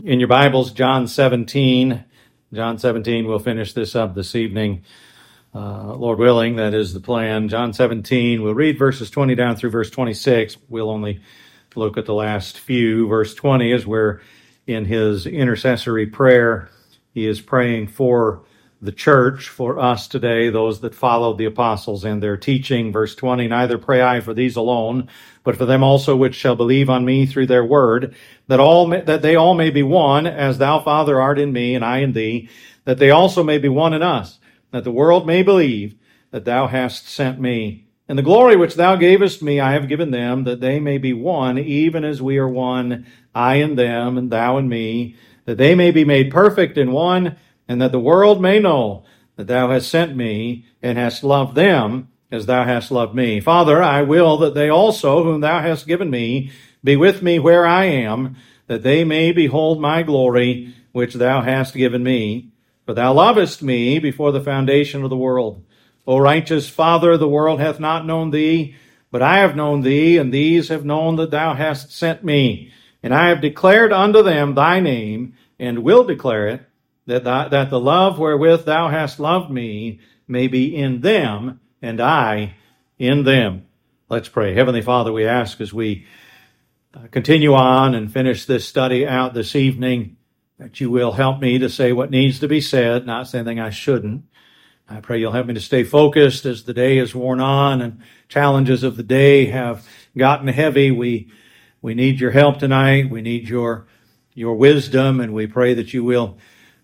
In your Bibles, John 17. John 17, we'll finish this up this evening. Lord willing, that is the plan. John 17, we'll read verses 20 down through verse 26. We'll only look at the last few. Verse 20 is where in his intercessory prayer, he is praying for the church, for us today, those that followed the apostles and their teaching. Verse 20, neither pray I for these alone, but for them also which shall believe on me through their word, that they all may be one, as thou, Father, art in me, and I in thee, that they also may be one in us, that the world may believe that thou hast sent me. And the glory which thou gavest me I have given them, that they may be one, even as we are one, I and them, and thou and me, that they may be made perfect in one, and that the world may know that thou hast sent me, and hast loved them as thou hast loved me. Father, I will that they also, whom thou hast given me, be with me where I am, that they may behold my glory, which thou hast given me. For thou lovest me before the foundation of the world. O righteous Father, the world hath not known thee, but I have known thee, and these have known that thou hast sent me. And I have declared unto them thy name, and will declare it, that the love wherewith thou hast loved me may be in them, and I in them. Let's pray. Heavenly Father, we ask as we continue on and finish this study out this evening, that you will help me to say what needs to be said, not say anything I shouldn't. I pray you'll help me to stay focused as the day is worn on and challenges of the day have gotten heavy. We need your help tonight. We need your wisdom, and we pray that you will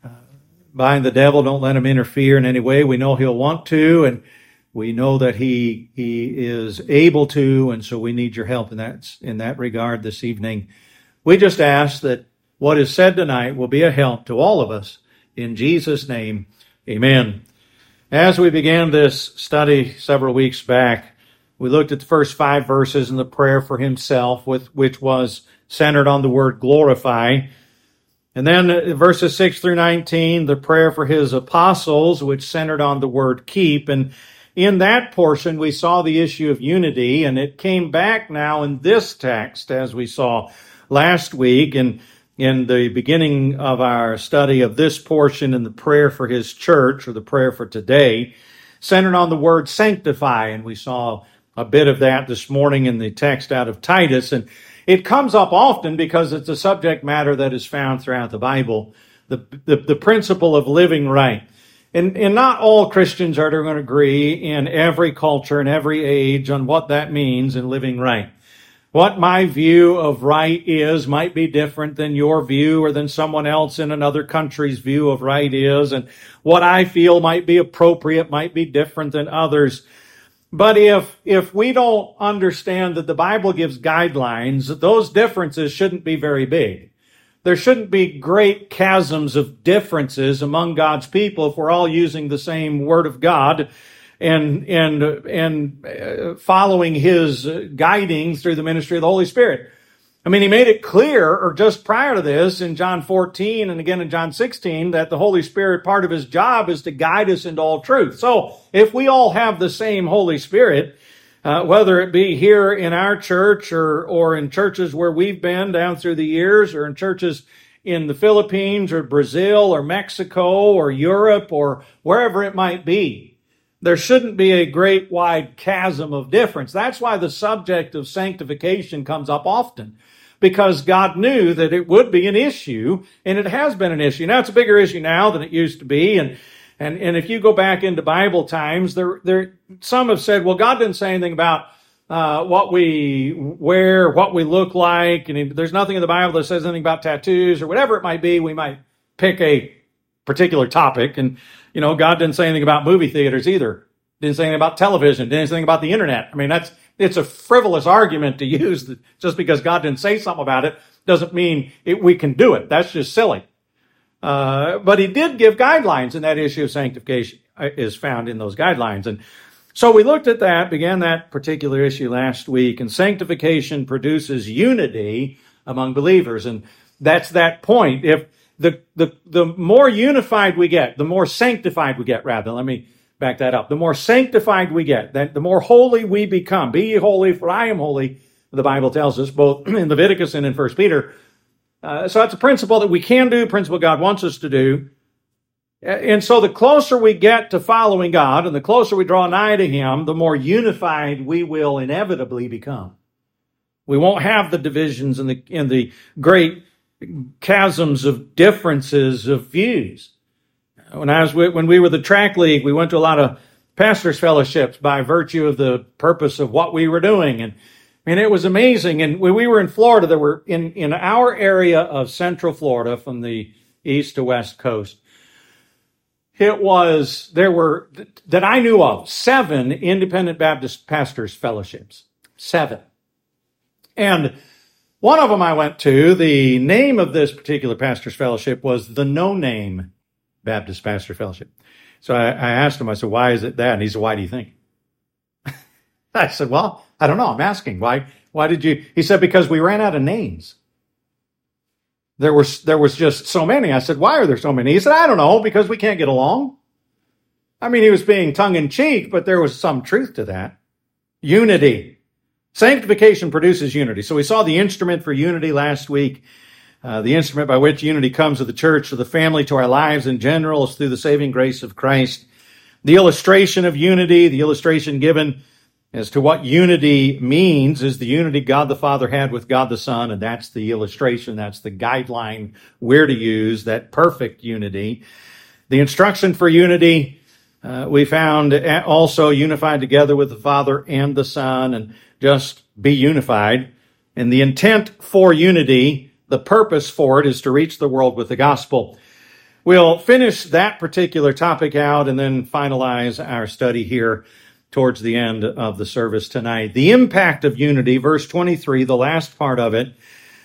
bind the devil. Don't let him interfere in any way. We know he'll want to, and we know that he is able to, and so we need your help in that regard this evening. We just ask that what is said tonight will be a help to all of us. In Jesus' name, amen. As we began this study several weeks back, we looked at the first 5 verses in the prayer for himself, which was centered on the word glorify. And then verses 6 through 19, the prayer for his apostles, which centered on the word keep. And in that portion, we saw the issue of unity, and it came back now in this text, as we saw last week. And in the beginning of our study of this portion in the prayer for his church, or the prayer for today, centered on the word sanctify. And we saw a bit of that this morning in the text out of Titus. And it comes up often because it's a subject matter that is found throughout the Bible, the principle of living right. And not all Christians are going to agree in every culture and every age on what that means in living right. What my view of right is might be different than your view or than someone else in another country's view of right is. And what I feel might be appropriate might be different than others. But if we don't understand that the Bible gives guidelines, those differences shouldn't be very big. There shouldn't be great chasms of differences among God's people if we're all using the same Word of God and following His guiding through the ministry of the Holy Spirit. I mean, He made it clear, or just prior to this, in John 14 and again in John 16, that the Holy Spirit, part of His job is to guide us into all truth. So, if we all have the same Holy Spirit, whether it be here in our church or in churches where we've been down through the years, or in churches in the Philippines or Brazil or Mexico or Europe or wherever it might be, there shouldn't be a great wide chasm of difference. That's why the subject of sanctification comes up often, because God knew that it would be an issue, and it has been an issue. Now, it's a bigger issue now than it used to be, and if you go back into Bible times, some have said, well, God didn't say anything about what we wear, what we look like, and there's nothing in the Bible that says anything about tattoos or whatever it might be. We might pick a particular topic, and God didn't say anything about movie theaters either. Didn't say anything about television. Didn't say anything about the internet. I mean, it's a frivolous argument to use. That just because God didn't say something about it doesn't mean we can do it. That's just silly. But He did give guidelines, and that issue of sanctification is found in those guidelines. And so we looked at that, began that particular issue last week, and sanctification produces unity among believers. And that's that point. If the more unified we get, the more sanctified we get, rather, let me back that up. The more sanctified we get, the more holy we become. Be ye holy, for I am holy, the Bible tells us, both in Leviticus and in 1 Peter. So that's a principle that we can do, a principle God wants us to do. And so the closer we get to following God and the closer we draw nigh to Him, the more unified we will inevitably become. We won't have the divisions and the great chasms of differences of views. When we were the track league, we went to a lot of pastors' fellowships by virtue of the purpose of what we were doing. And it was amazing. And when we were in Florida, there were in our area of Central Florida from the east to west coast, there were, that I knew of, 7 independent Baptist pastors' fellowships. 7. And one of them I went to, the name of this particular pastor's fellowship was the No Name Baptist Pastor Fellowship. So I asked him, I said, why is it that? And he said, why do you think? I said, well, I don't know. I'm asking. Why did you? He said, because we ran out of names. There was just so many. I said, why are there so many? He said, I don't know, because we can't get along. I mean, he was being tongue-in-cheek, but there was some truth to that. Unity. Sanctification produces unity. So we saw the instrument for unity last week. The instrument by which unity comes to the church, to the family, to our lives in general is through the saving grace of Christ. The illustration of unity, the illustration given as to what unity means is the unity God the Father had with God the Son, and that's the illustration, that's the guideline we're to use, that perfect unity. The instruction for unity, we found also unified together with the Father and the Son, and just be unified. And the intent for unity, the purpose for it, is to reach the world with the gospel. We'll finish that particular topic out and then finalize our study here towards the end of the service tonight. The impact of unity, verse 23, the last part of it,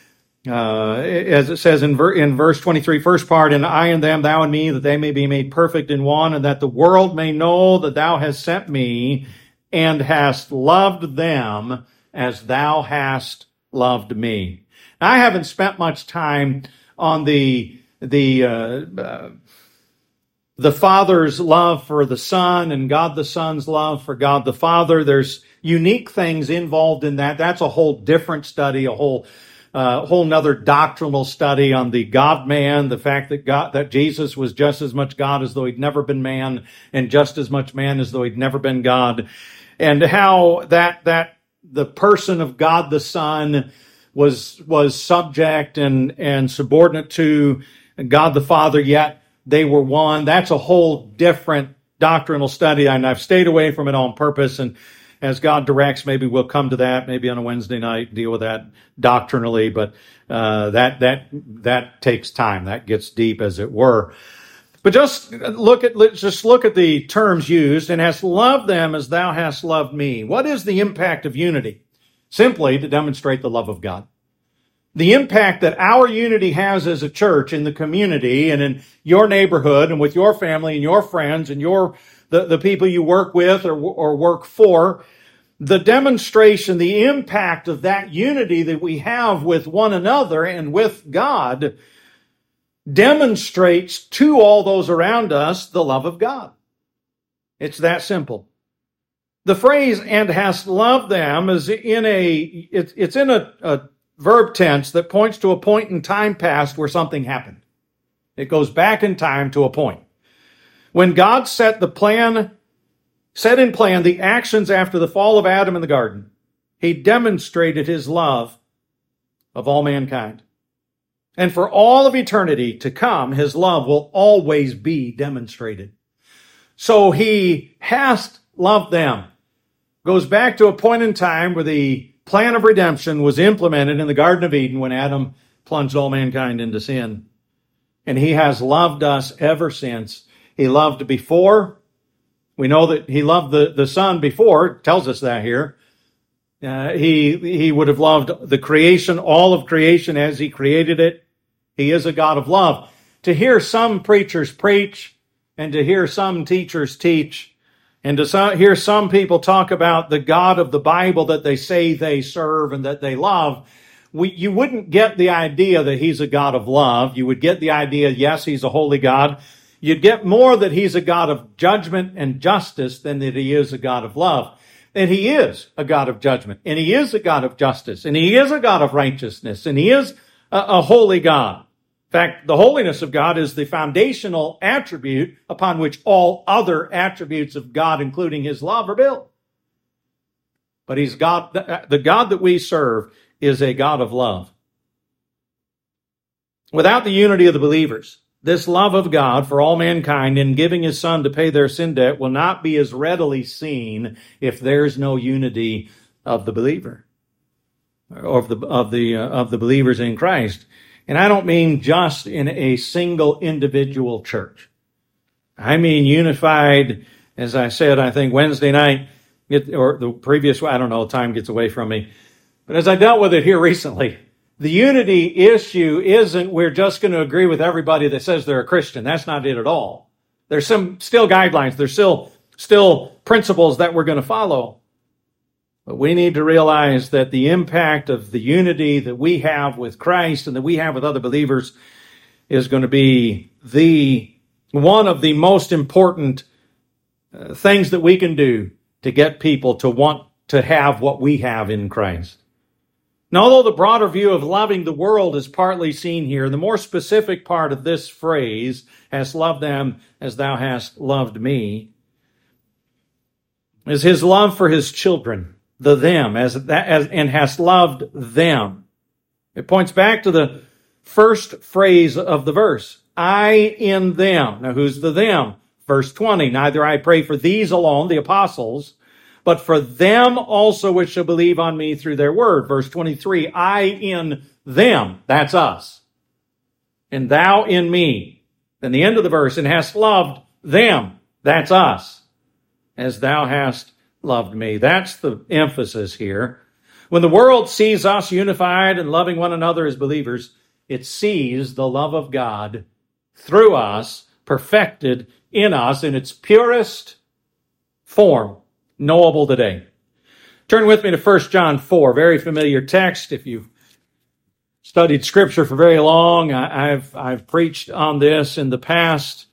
as it says in verse 23, first part, and I and them, thou and me, that they may be made perfect in one, and that the world may know that thou hast sent me and hast loved them as thou hast loved me. Now, I haven't spent much time on the Father's love for the Son and God the Son's love for God the Father. There's unique things involved in that. That's a whole different study, a whole nother doctrinal study on the God-man, the fact that Jesus was just as much God as though he'd never been man, and just as much man as though he'd never been God, and how that the person of God the Son was subject and subordinate to God the Father, yet they were one. That's a whole different doctrinal study, and I've stayed away from it on purpose. And as God directs, maybe we'll come to that, maybe on a Wednesday night, deal with that doctrinally. But that takes time. That gets deep, as it were. But just look at the terms used, and hast loved them as thou hast loved me. What is the impact of unity? Simply to demonstrate the love of God. The impact that our unity has as a church in the community and in your neighborhood and with your family and your friends and the people you work with or work for, the demonstration, the impact of that unity that we have with one another and with God demonstrates to all those around us the love of God. It's that simple. The phrase, and hast loved them, is in a verb tense that points to a point in time past where something happened. It goes back in time to a point. When God set in plan the actions after the fall of Adam in the garden, he demonstrated his love of all mankind. And for all of eternity to come, his love will always be demonstrated. So he has loved them. Goes back to a point in time where the plan of redemption was implemented in the Garden of Eden when Adam plunged all mankind into sin. And he has loved us ever since. He loved before. We know that he loved the Son before. It tells us that here. He would have loved the creation, all of creation as he created it. He is a God of love. To hear some preachers preach and to hear some teachers teach and to hear some people talk about the God of the Bible that they say they serve and that they love, you wouldn't get the idea that he's a God of love. You would get the idea, yes, he's a holy God. You'd get more that he's a God of judgment and justice than that he is a God of love. And he is a God of judgment, and he is a God of justice, and he is a God of righteousness, and he is a holy God. In fact, the holiness of God is the foundational attribute upon which all other attributes of God, including his love, are built. But he's God, the God that we serve is a God of love. Without the unity of the believers, this love of God for all mankind in giving his Son to pay their sin debt will not be as readily seen if there's no unity of the believer, or of the believers in Christ. And I don't mean just in a single individual church. I mean unified, as I said, I think Wednesday night, or the previous, I don't know, time gets away from me. But as I dealt with it here recently, the unity issue isn't we're just going to agree with everybody that says they're a Christian. That's not it at all. There's some still guidelines. There's still principles that we're going to follow. But we need to realize that the impact of the unity that we have with Christ and that we have with other believers is going to be one of the most important things that we can do to get people to want to have what we have in Christ. Now, although the broader view of loving the world is partly seen here, the more specific part of this phrase, "hast loved them as thou hast loved me," is his love for his children, the them, and hast loved them. It points back to the first phrase of the verse, I in them. Now, who's the them? Verse 20, neither I pray for these alone, the apostles, but for them also which shall believe on me through their word. Verse 23, I in them, that's us. And thou in me. Then the end of the verse, and hast loved them, that's us, as thou hast loved me. That's the emphasis here. When the world sees us unified and loving one another as believers, it sees the love of God through us, perfected in us in its purest form, knowable today. Turn with me to 1 John 4, very familiar text. If you've studied Scripture for very long, I've preached on this in the past,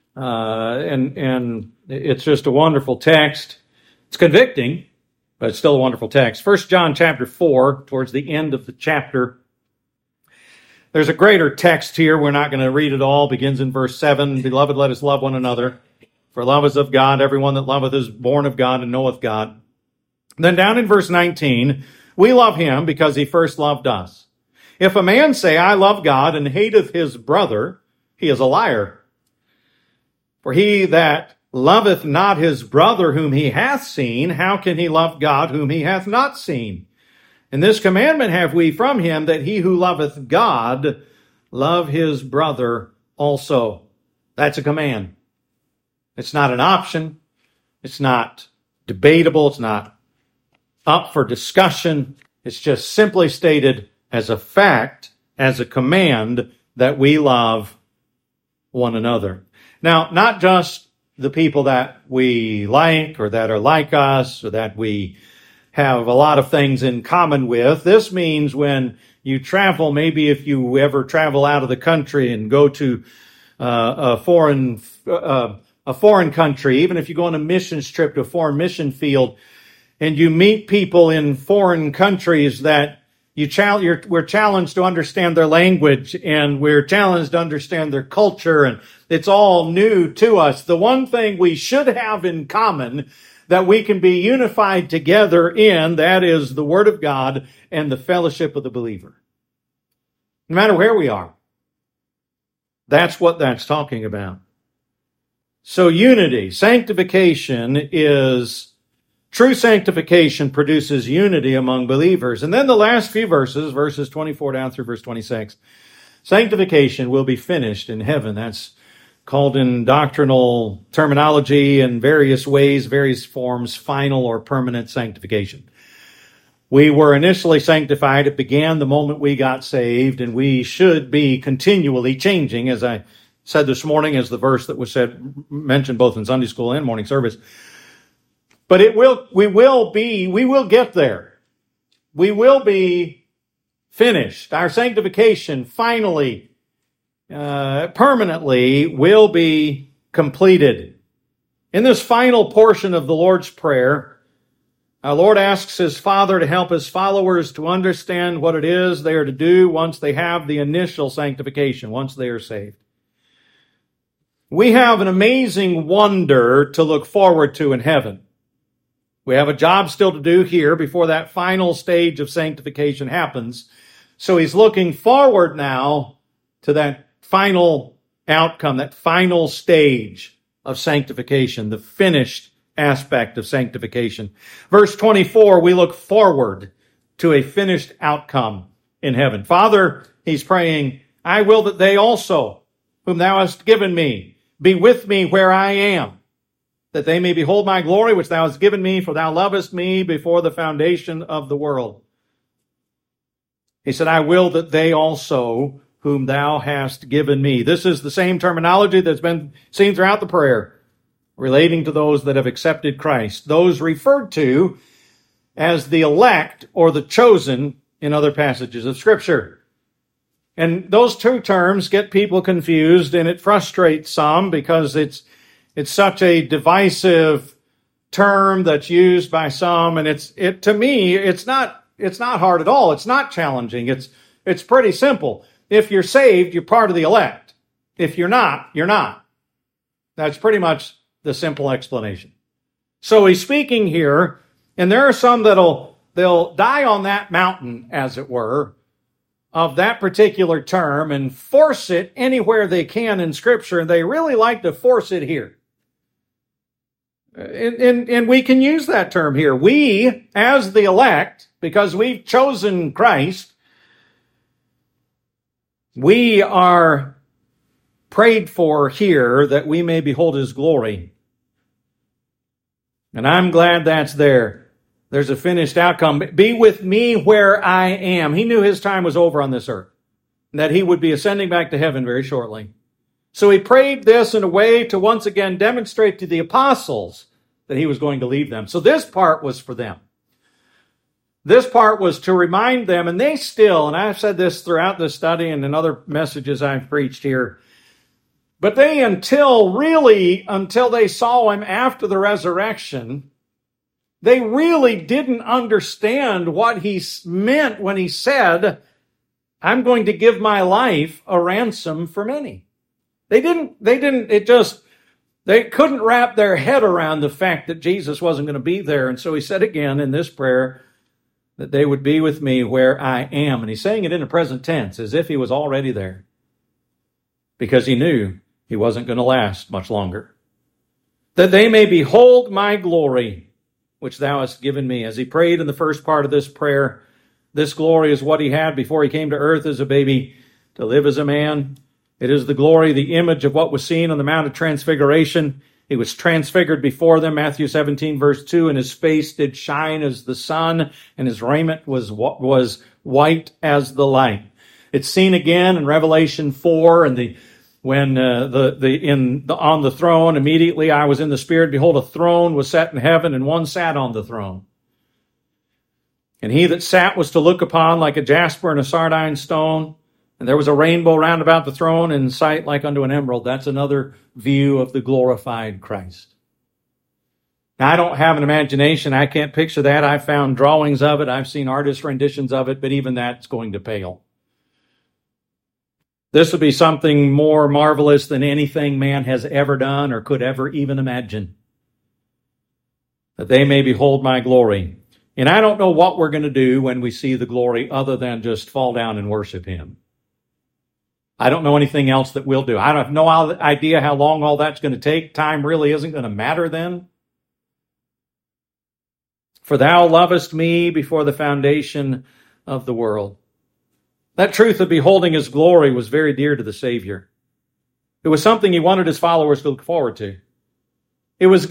and it's just a wonderful text. It's convicting, but it's still a wonderful text. 1 John chapter 4, towards the end of the chapter. There's a greater text here. We're not going to read it all. It begins in verse 7. Beloved, let us love one another. For love is of God. Everyone that loveth is born of God and knoweth God. Then down in verse 19, we love him because he first loved us. If a man say, I love God, and hateth his brother, he is a liar. For he that loveth not his brother whom he hath seen, how can he love God whom he hath not seen? And this commandment have we from him, that he who loveth God love his brother also. That's a command. It's not an option. It's not debatable. It's not up for discussion. It's just simply stated as a fact, as a command, that we love one another. Now, not just the people that we like or that are like us or that we have a lot of things in common with. This means when you travel, maybe if you ever travel out of the country and go to a foreign country, even if you go on a missions trip to a foreign mission field, and you meet people in foreign countries that we're challenged to understand their language, and we're challenged to understand their culture, and it's all new to us. The one thing we should have in common that we can be unified together in, that is the Word of God and the fellowship of the believer. No matter where we are. That's what that's talking about. So unity, true sanctification produces unity among believers. And then the last few verses 24 down through verse 26, sanctification will be finished in heaven. That's called in doctrinal terminology in various ways, various forms, final or permanent sanctification. We were initially sanctified. It began the moment we got saved, and we should be continually changing, as I said this morning, as the verse that was mentioned both in Sunday school and morning service. But we will get there. We will be finished. Our sanctification finally, permanently will be completed. In this final portion of the Lord's Prayer, Our Lord asks his Father to help his followers to understand what it is they are to do once they have the initial sanctification, once they are saved. We have an amazing wonder to look forward to in heaven. We have a job still to do here before that final stage of sanctification happens. So he's looking forward now to that final outcome, that final stage of sanctification, the finished aspect of sanctification. Verse 24, we look forward to a finished outcome in heaven. Father, he's praying, I will that they also, whom thou hast given me, be with me where I am, that they may behold my glory which thou hast given me, for thou lovest me before the foundation of the world. He said, I will that they also, whom thou hast given me. This is the same terminology that's been seen throughout the prayer, relating to those that have accepted Christ, those referred to as the elect or the chosen in other passages of Scripture. And those two terms get people confused, and it frustrates some because it's such a divisive term that's used by some, and to me it's not hard at all. It's not challenging. It's pretty simple. If you're saved, you're part of the elect. If you're not, you're not. That's pretty much the simple explanation. So he's speaking here, and there are some they'll die on that mountain, as it were, of that particular term and force it anywhere they can in Scripture, and they really like to force it here. And we can use that term here. We, as the elect, because we've chosen Christ, we are prayed for here that we may behold his glory. And I'm glad that's there. There's a finished outcome. Be with me where I am. He knew his time was over on this earth, and that he would be ascending back to heaven very shortly. So he prayed this in a way to once again demonstrate to the apostles that he was going to leave them. So this part was for them. This part was to remind them, and they still, and I've said this throughout the study and in other messages I've preached here, but they until they saw him after the resurrection, they really didn't understand what he meant when he said, I'm going to give my life a ransom for many. They couldn't wrap their head around the fact that Jesus wasn't going to be there. And so he said again in this prayer that they would be with me where I am. And he's saying it in the present tense as if he was already there, because he knew he wasn't going to last much longer. That they may behold my glory, which thou hast given me. As he prayed in the first part of this prayer, this glory is what he had before he came to earth as a baby to live as a man. It is the glory, the image of what was seen on the Mount of Transfiguration. He was transfigured before them, Matthew 17, verse 2, and his face did shine as the sun, and his raiment was white as the light. It's seen again in Revelation 4, and on the throne, immediately I was in the Spirit, behold, a throne was set in heaven, and one sat on the throne. And he that sat was to look upon like a jasper and a sardine stone. And there was a rainbow round about the throne, in sight like unto an emerald. That's another view of the glorified Christ. Now, I don't have an imagination. I can't picture that. I've found drawings of it. I've seen artist renditions of it, but even that's going to pale. This would be something more marvelous than anything man has ever done or could ever even imagine. That they may behold my glory. And I don't know what we're going to do when we see the glory other than just fall down and worship him. I don't know anything else that we'll do. I have no idea how long all that's going to take. Time really isn't going to matter then. For thou lovest me before the foundation of the world. That truth of beholding his glory was very dear to the Savior. It was something he wanted his followers to look forward to. It was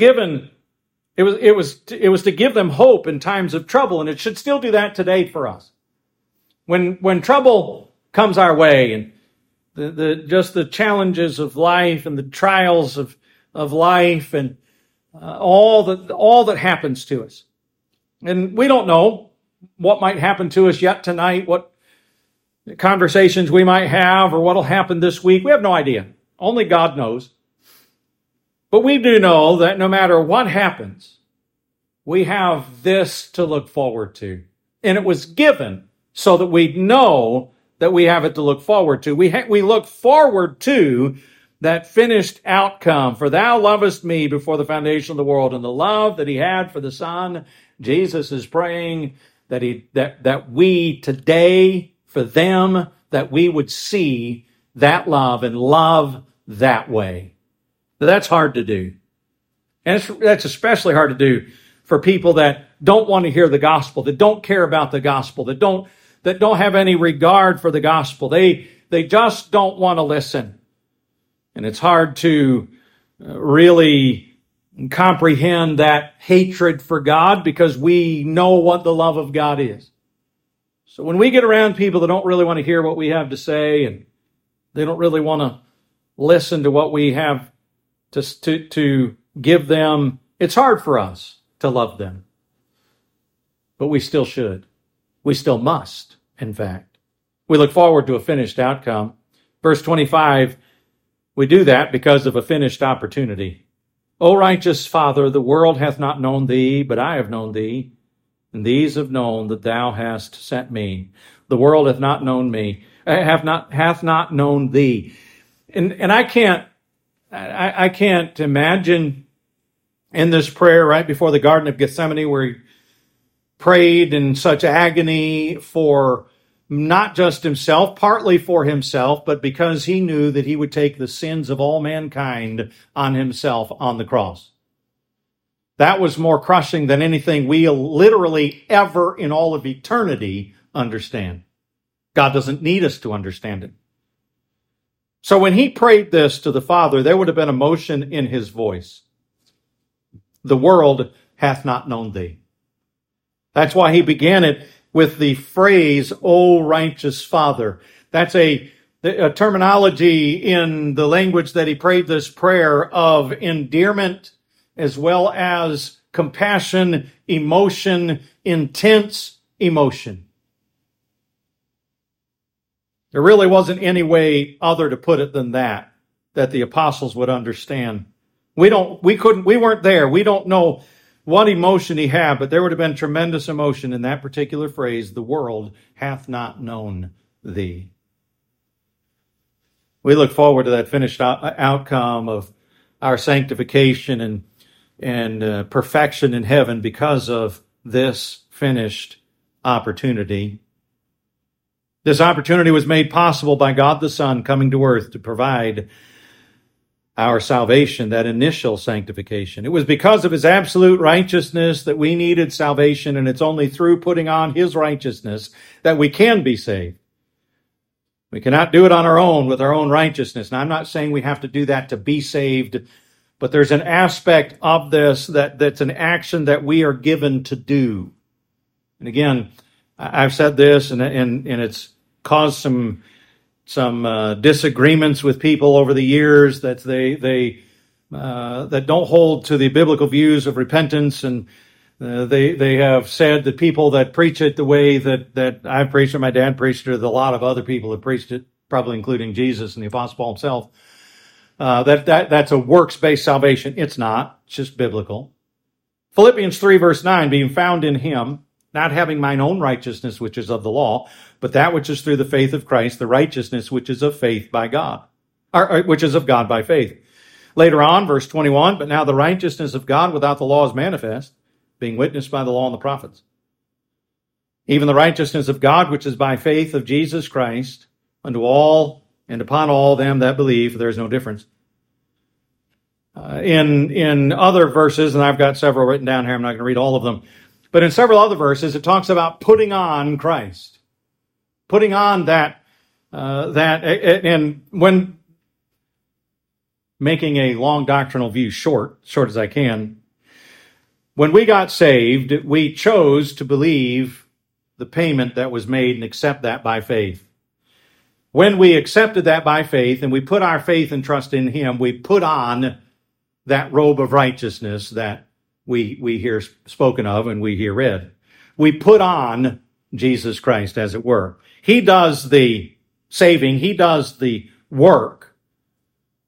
to give them hope in times of trouble, and it should still do that today for us. When trouble comes our way, and just the challenges of life and the trials of life and all that happens to us. And we don't know what might happen to us yet tonight, what conversations we might have, or what will happen this week. We have no idea. Only God knows. But we do know that no matter what happens, we have this to look forward to. And it was given so that we know that we have it to look forward to. We look forward to that finished outcome. For thou lovest me before the foundation of the world, and the love that he had for the Son. Jesus is praying that we today, for them, that we would see that love and love that way. That's hard to do. And that's especially hard to do for people that don't want to hear the gospel, that don't care about the gospel, that don't have any regard for the gospel. They just don't want to listen. And it's hard to really comprehend that hatred for God because we know what the love of God is. So when we get around people that don't really want to hear what we have to say, and they don't really want to listen to what we have to give them, it's hard for us to love them. But we still should. We still must, in fact. We look forward to a finished outcome. Verse 25, we do that because of a finished opportunity. O righteous Father, the world hath not known thee, but I have known thee, and these have known that thou hast sent me. The world hath not known me, hath not known thee. And I can't imagine in this prayer right before the Garden of Gethsemane where he prayed in such agony for not just himself, partly for himself, but because he knew that he would take the sins of all mankind on himself on the cross. That was more crushing than anything we'll literally ever in all of eternity understand. God doesn't need us to understand it. So when he prayed this to the Father, there would have been emotion in his voice. The world hath not known thee. That's why he began it with the phrase, O righteous Father. That's a terminology in the language that he prayed this prayer of endearment as well as compassion, emotion, intense emotion. There really wasn't any way other to put it than that the apostles would understand. We weren't there. We don't know what emotion he had, but there would have been tremendous emotion in that particular phrase, the world hath not known thee. We look forward to that finished outcome of our sanctification and perfection in heaven because of this finished opportunity. This opportunity was made possible by God the Son coming to earth to provide our salvation, that initial sanctification. It was because of his absolute righteousness that we needed salvation, and it's only through putting on his righteousness that we can be saved. We cannot do it on our own with our own righteousness. Now, I'm not saying we have to do that to be saved, but there's an aspect of this that's an action that we are given to do. And again, I've said this, and it's caused some disagreements with people over the years that that don't hold to the biblical views of repentance, and they have said that people that preach it the way that I've preached it, my dad preached it, or a lot of other people have preached it, probably including Jesus and the Apostle Paul himself, that's a works-based salvation. It's not. It's just biblical. Philippians 3 verse 9, being found in him, not having mine own righteousness, which is of the law, but that which is through the faith of Christ, the righteousness which is of faith by God, or which is of God by faith. Later on, verse 21, but now the righteousness of God without the law is manifest, being witnessed by the law and the prophets. Even the righteousness of God, which is by faith of Jesus Christ, unto all and upon all them that believe, for there is no difference. In other verses, and I've got several written down here, I'm not going to read all of them, but in several other verses, it talks about putting on Christ. Putting on that, and when making a long doctrinal view short as I can, when we got saved, we chose to believe the payment that was made and accept that by faith. When we accepted that by faith and we put our faith and trust in him, we put on that robe of righteousness that we hear spoken of and we hear read. We put on Jesus Christ, as it were. He does the saving. He does the work.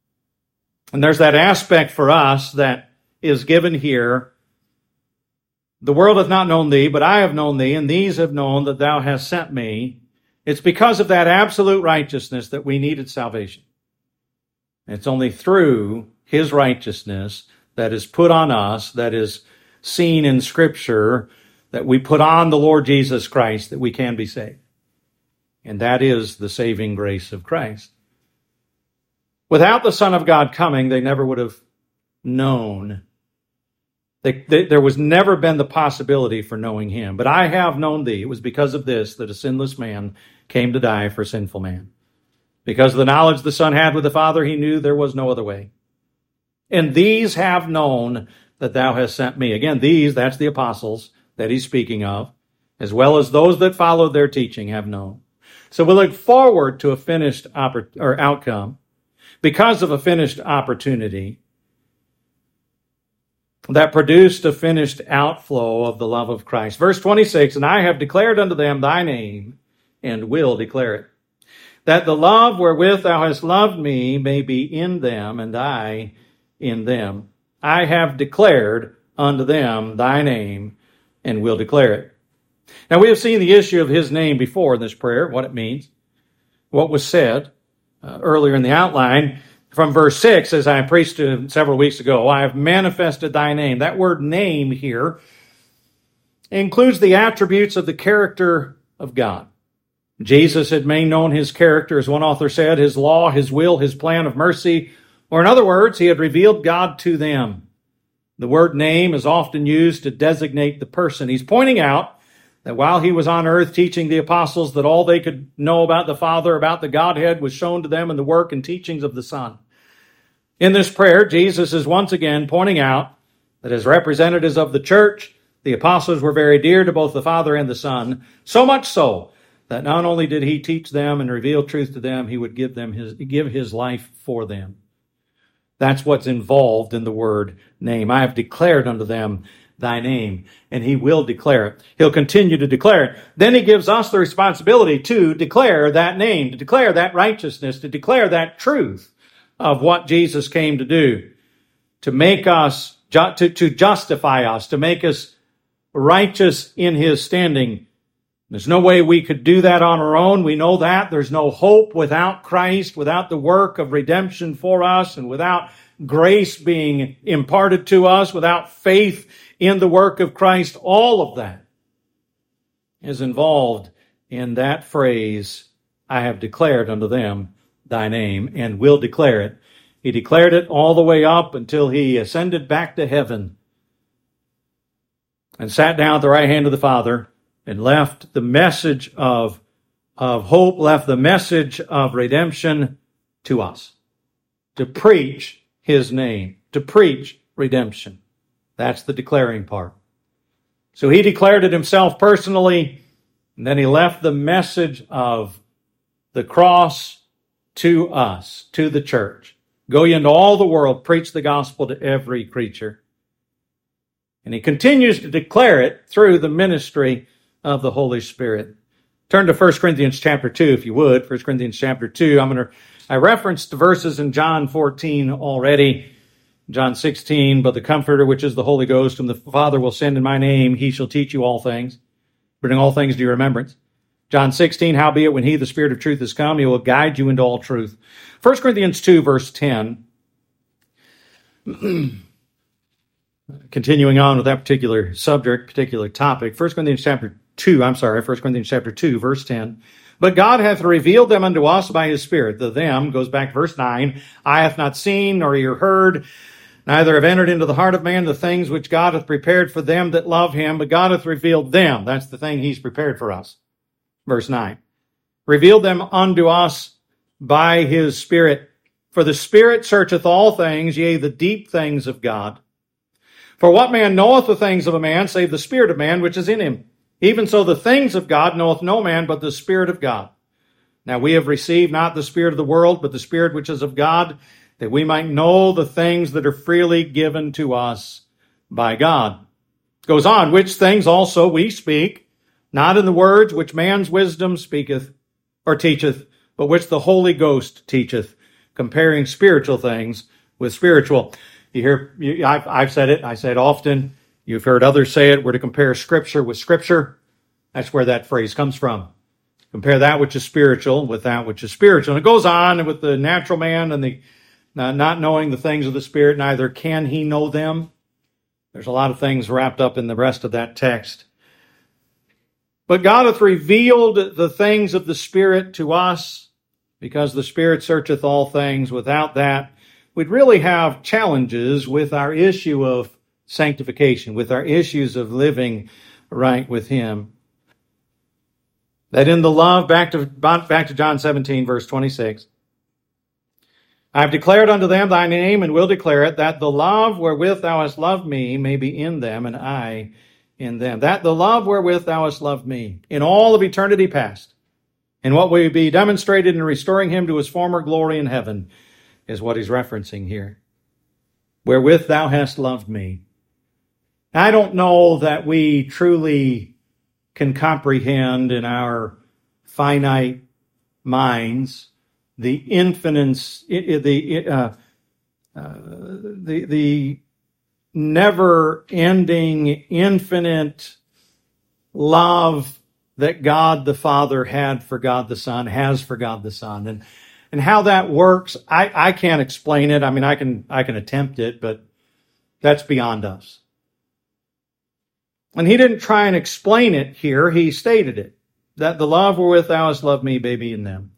And there's that aspect for us that is given here The world hath not known thee, but I have known thee, and these have known that thou hast sent me. It's because of that absolute righteousness that we needed salvation. It's only through his righteousness that is put on us, that is seen in Scripture, that we put on the Lord Jesus Christ, that we can be saved. And that is the saving grace of Christ. Without the Son of God coming, they never would have known. There was never been the possibility for knowing him. But I have known thee. It was because of this that a sinless man came to die for a sinful man. Because of the knowledge the Son had with the Father, he knew there was no other way. And these have known that thou hast sent me. Again, these, that's the apostles that he's speaking of, as well as those that followed their teaching have known. So we look forward to a finished outcome because of a finished opportunity that produced a finished outflow of the love of Christ. Verse 26, and I have declared unto them thy name, and will declare it, that the love wherewith thou hast loved me may be in them, and I in them. I have declared unto them thy name, and will declare it. Now we have seen the issue of his name before in this prayer, what it means, what was said earlier in the outline. From verse 6, as I preached several weeks ago, I have manifested thy name. That word name here includes the attributes of the character of God. Jesus had made known his character, as one author said, his law, his will, his plan of mercy, or in other words, he had revealed God to them. The word name is often used to designate the person. He's pointing out that while he was on earth teaching the apostles that all they could know about the Father, about the Godhead, was shown to them in the work and teachings of the Son. In this prayer, Jesus is once again pointing out that as representatives of the church, the apostles were very dear to both the Father and the Son, so much so that not only did he teach them and reveal truth to them, he would give his life for them. That's what's involved in the word name. I have declared unto them thy name, and he will declare it. He'll continue to declare it. Then he gives us the responsibility to declare that name, to declare that righteousness, to declare that truth of what Jesus came to do, to make us, to justify us, to make us righteous in his standing. There's no way we could do that on our own. We know that. There's no hope without Christ, without the work of redemption for us, and without grace being imparted to us, without faith in the work of Christ. All of that is involved in that phrase, I have declared unto them thy name, and will declare it. He declared it all the way up until he ascended back to heaven and sat down at the right hand of the Father and left the message of hope, left the message of redemption to us, to preach his name, to preach redemption. That's the declaring part. So he declared it himself personally, and then he left the message of the cross to us, to the church. Go ye into all the world, preach the gospel to every creature. And he continues to declare it through the ministry of the Holy Spirit. Turn to 1 Corinthians chapter 2, if you would. 1 Corinthians chapter 2. I referenced the verses in John 14 already. John 16, but the Comforter, which is the Holy Ghost, whom the Father will send in my name, he shall teach you all things, bring all things to your remembrance. John 16, howbeit when he, the Spirit of truth, is come, he will guide you into all truth. 1 Corinthians 2, verse 10. Continuing on with that particular subject, particular topic. 1 Corinthians chapter 2, verse 10. But God hath revealed them unto us by his Spirit. The them goes back to verse 9. Eye hath not seen, nor ear heard, neither have entered into the heart of man the things which God hath prepared for them that love him, but God hath revealed them. That's the thing he's prepared for us. Verse 9. Revealed them unto us by his Spirit. For the Spirit searcheth all things, yea, the deep things of God. For what man knoweth the things of a man, save the Spirit of man which is in him? Even so the things of God knoweth no man but the Spirit of God. Now we have received not the spirit of the world, but the Spirit which is of God, that we might know the things that are freely given to us by God. Goes on, which things also we speak, not in the words which man's wisdom speaketh or teacheth, but which the Holy Ghost teacheth, comparing spiritual things with spiritual. You hear, I've said it, I say it often, You've heard others say it, we're to compare Scripture with Scripture. That's where that phrase comes from. Compare that which is spiritual with that which is spiritual. And it goes on with the natural man and the not knowing the things of the Spirit, neither can he know them. There's a lot of things wrapped up in the rest of that text. But God hath revealed the things of the Spirit to us, because the Spirit searcheth all things. Without that, we'd really have challenges with our issue of sanctification, with our issues of living right with Him. That in the love, back to John 17, verse 26, I have declared unto them thy name, and will declare it, that the love wherewith thou hast loved me may be in them, and I in them. That the love wherewith thou hast loved me in all of eternity past, and what will be demonstrated in restoring him to his former glory in heaven, is what he's referencing here. Wherewith thou hast loved me. I don't know that we truly can comprehend in our finite minds the infinite, the never-ending, infinite love that God the Father had for God the Son, has for God the Son. And how that works, I can't explain it. I mean, I can attempt it, but that's beyond us. And he didn't try and explain it here. He stated it, that the love wherewith thou hast loved me may be in them.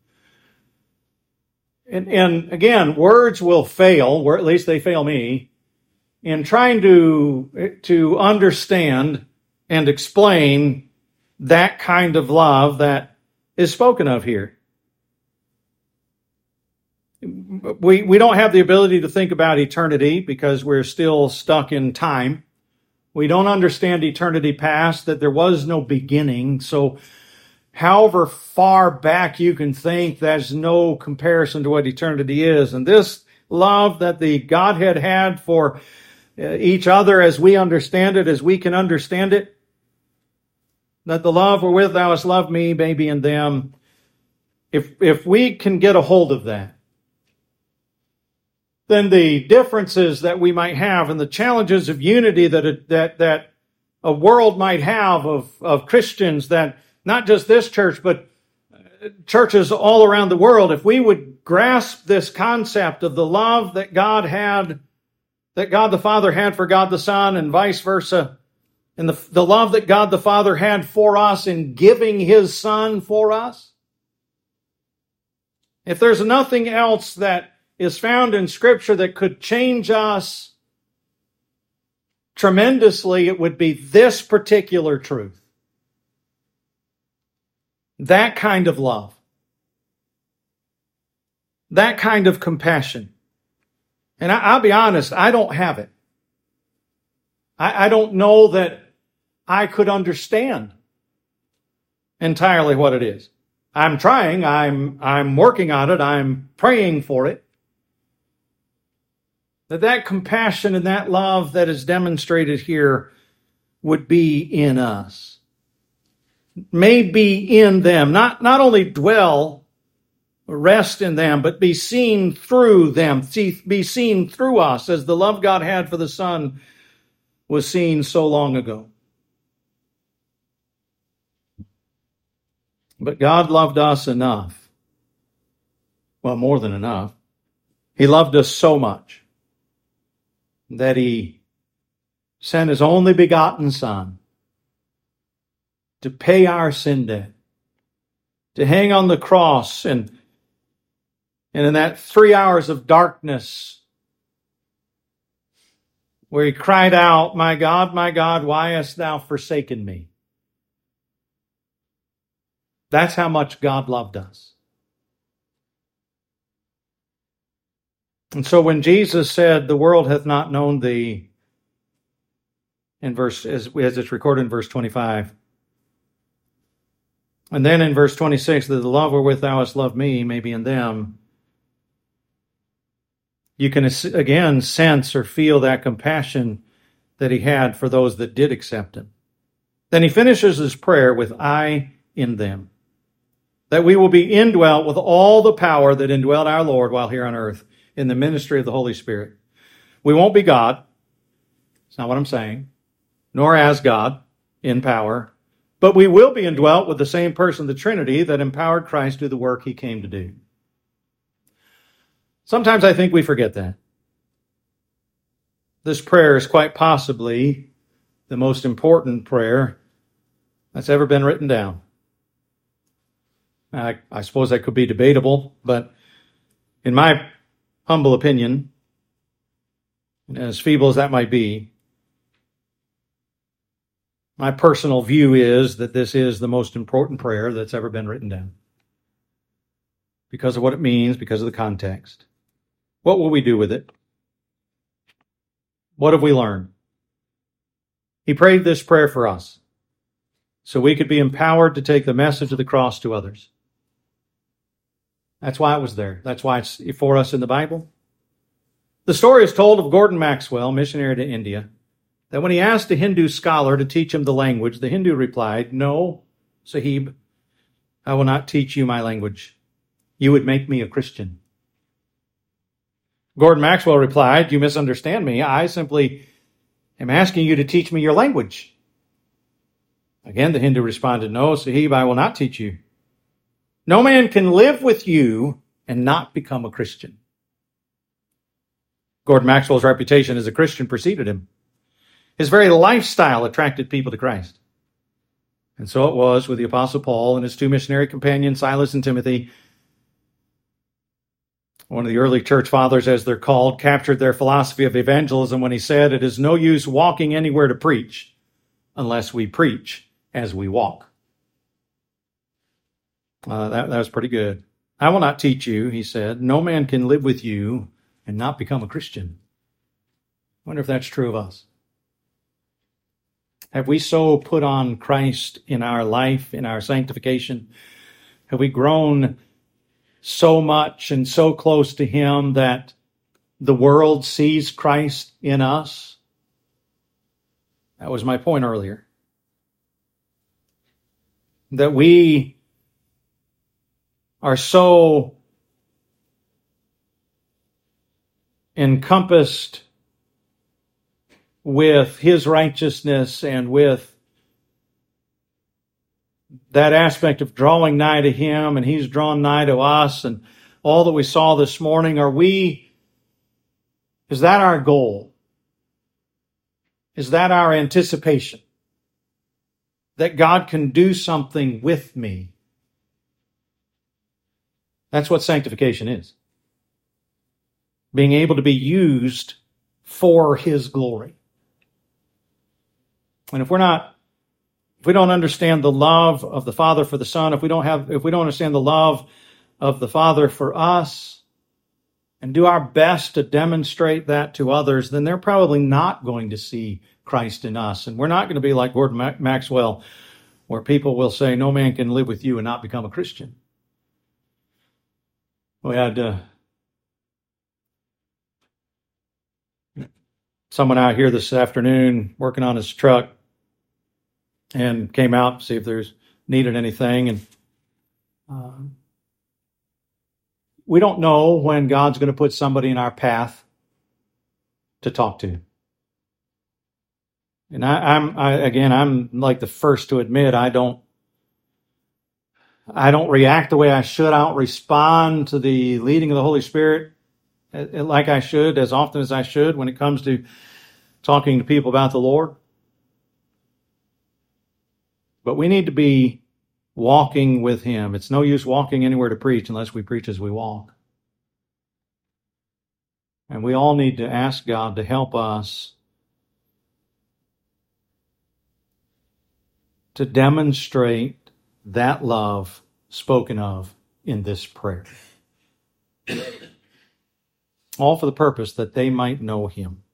And again, words will fail, or at least they fail me, in trying to understand and explain that kind of love that is spoken of here. We don't have the ability to think about eternity because we're still stuck in time. We don't understand eternity past, that there was no beginning. So however far back you can think, there's no comparison to what eternity is. And this love that the Godhead had for each other, as we understand it, as we can understand it, that the love wherewith thou hast loved me may be in them. If we can get a hold of that, then the differences that we might have and the challenges of unity that a world might have of Christians, that not just this church, but churches all around the world, if we would grasp this concept of the love that God the Father had for God the Son, and vice versa, and the love that God the Father had for us in giving His Son for us, if there's nothing else that is found in Scripture that could change us tremendously, it would be this particular truth. That kind of love. That kind of compassion. And I'll be honest, I don't have it. I don't know that I could understand entirely what it is. I'm trying, I'm working on it, I'm praying for it. That compassion and that love that is demonstrated here would be in us. May be in them. Not only dwell, rest in them, but be seen through them. Be seen through us, as the love God had for the Son was seen so long ago. But God loved us enough. Well, more than enough. He loved us so much that He sent His only begotten Son to pay our sin debt, to hang on the cross, and in that 3 hours of darkness where He cried out, my God, why hast thou forsaken me? That's how much God loved us. And so when Jesus said, the world hath not known thee, in verse, as it's recorded in verse 25, and then in verse 26, that the love wherewith thou hast loved me may be in them, you can again sense or feel that compassion that He had for those that did accept Him. Then He finishes His prayer with I in them, that we will be indwelt with all the power that indwelt our Lord while here on earth, in the ministry of the Holy Spirit. We won't be God. It's not what I'm saying. nor as God in power, but we will be indwelt with the same person, the Trinity, that empowered Christ to do the work he came to do. Sometimes I think we forget that. This prayer is quite possibly the most important prayer that's ever been written down. I suppose that could be debatable, but in my humble opinion, as feeble as that might be, my personal view is that this is the most important prayer that's ever been written down. Because of what it means, because of the context. What will we do with it? What have we learned? He prayed this prayer for us, so we could be empowered to take the message of the cross to others. That's why it was there. That's why it's for us in the Bible. The story is told of Gordon Maxwell, missionary to India, that when he asked a Hindu scholar to teach him the language, the Hindu replied, "No, Sahib, I will not teach you my language. You would make me a Christian." Gordon Maxwell replied, "You misunderstand me. I simply am asking you to teach me your language." Again, the Hindu responded, "No, Sahib, I will not teach you. No man can live with you and not become a Christian." Gordon Maxwell's reputation as a Christian preceded him. His very lifestyle attracted people to Christ. And so it was with the Apostle Paul and his two missionary companions, Silas and Timothy. One of the early church fathers, as they're called, captured their philosophy of evangelism when he said, "It is no use walking anywhere to preach unless we preach as we walk." That was pretty good. "I will not teach you," he said. "No man can live with you and not become a Christian." I wonder if that's true of us. Have we so put on Christ in our life, in our sanctification? Have we grown so much and so close to him that the world sees Christ in us? That was my point earlier. That we are so encompassed with his righteousness and with that aspect of drawing nigh to him, and he's drawn nigh to us, and all that we saw this morning, is that our goal? Is that our anticipation? That God can do something with me? That's what sanctification is. Being able to be used for his glory. And if we don't understand the love of the Father for the Son, if we don't understand the love of the Father for us, and do our best to demonstrate that to others, then they're probably not going to see Christ in us. And we're not going to be like Gordon Maxwell, where people will say, "No man can live with you and not become a Christian." We had someone out here this afternoon working on his truck, and came out to see if there's needed anything. And we don't know when God's going to put somebody in our path to talk to. And I'm like the first to admit, I don't react the way I should. I don't respond to the leading of the Holy Spirit like I should, as often as I should, when it comes to talking to people about the Lord. But we need to be walking with him. It's no use walking anywhere to preach unless we preach as we walk. And we all need to ask God to help us to demonstrate that love spoken of in this prayer. All for the purpose that they might know him.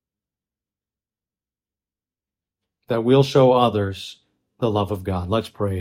That we'll show others the love of God. Let's pray.